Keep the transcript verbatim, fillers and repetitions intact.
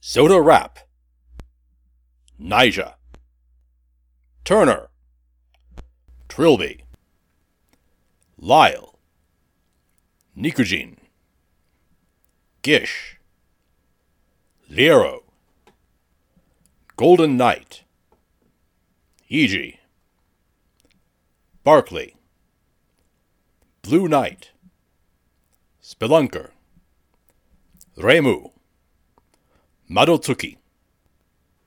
Soda Rap, Nyjah, Turner, Trilby, Lyle, Nikujin, Gish, Liero, Golden Knight, Iji, Barkley, Blue Knight, Spelunker, Remu, Madotsuki,